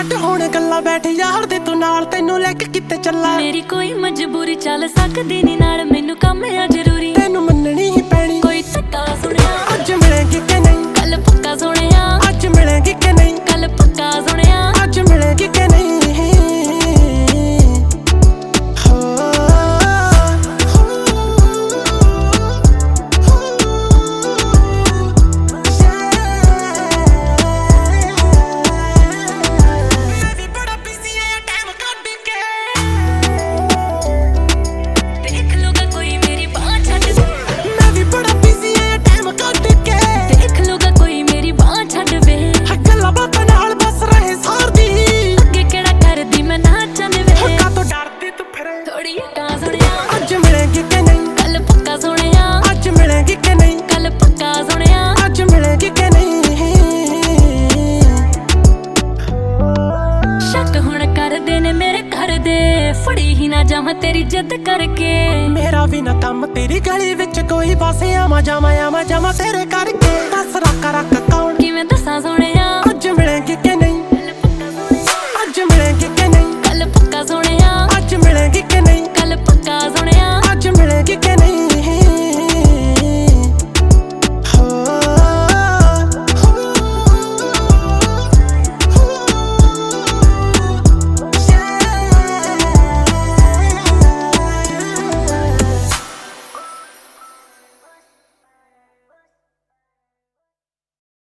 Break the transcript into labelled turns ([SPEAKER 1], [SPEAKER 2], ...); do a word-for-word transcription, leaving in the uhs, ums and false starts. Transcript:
[SPEAKER 1] ਛੱਡ ਹੁਣ ਗੱਲਾਂ ਬੈਠ ਯਾਰ ਦੇ ਤੂੰ ਨਾਲ ਤੈਨੂੰ ਲੈ ਕੇ ਕਿੱਥੇ ਚੱਲਾਂ
[SPEAKER 2] ਮੇਰੀ ਕੋਈ ਮਜਬੂਰੀ ਚੱਲ ਸਕਦੀ ਨੀ ਨਾਲ ਮੈਨੂੰ ਕੰਮ ਆ ਜ਼ਰੂਰੀ
[SPEAKER 1] ਤੈਨੂੰ ਮੰਨਣੀ ਹੀ ਪੈਣੀ
[SPEAKER 2] ਕੋਈ ਧੱਕਾ ਸੁਣਿਆ
[SPEAKER 1] ਅੱਜ ਮਿਲੇਗੀ ਕਿ ਨਹੀਂ
[SPEAKER 2] ਕੱਲ ਪੱਕਾ ਸੁਣਿਆ
[SPEAKER 1] ਅੱਜ ਮਿਲੇਗੀ ਕਿ ਨਹੀਂ
[SPEAKER 2] ਕੱਲ ਪੱਕਾ ਸੁਣਿਆ
[SPEAKER 1] ਅੱਜ ਮਿਲੇਗੀ ਕਿ ਨਹੀਂ ਅੱਜ ਮਿਲੇਗੀ ਕਿ ਨਹੀਂ
[SPEAKER 2] ਕੱਲ ਪੱਕਾ ਸੁਣਿਆ
[SPEAKER 1] ਅੱਜ ਮਿਲੇਗੀ ਕਿ ਨਹੀਂ
[SPEAKER 2] ਕੱਲ ਪੱਕਾ ਸੁਣਿਆ
[SPEAKER 1] ਅੱਜ ਮਿਲੇਗੀ ਕਿ ਨਹੀਂ
[SPEAKER 2] ਸ਼ੱਕ ਹੁਣ ਕਰਦੇ ਨੇ ਮੇਰੇ ਘਰ ਦੇ ਫੜੀ ਹੀ ਨਾ ਜਾਵਾਂ ਤੇਰੀ ਜਿੱਦ ਕਰਕੇ
[SPEAKER 1] ਮੇਰਾ ਵੀ ਨਾ ਕੰਮ ਤੇਰੀ ਗਲੀ ਵਿੱਚ ਕੋਈ ਪਾਸੇ ਆਵਾਂ ਜਾਵਾਂ ਆਵਾਂ ਜਾਵਾਂ ਤੇਰੇ ਕਰਕੇ ਦੱਸ ਰੱਖ ਰੱਖ ਕੌਣ
[SPEAKER 2] ਕਿਵੇਂ ਦੱਸਾਂ ਸੋਹਣੇ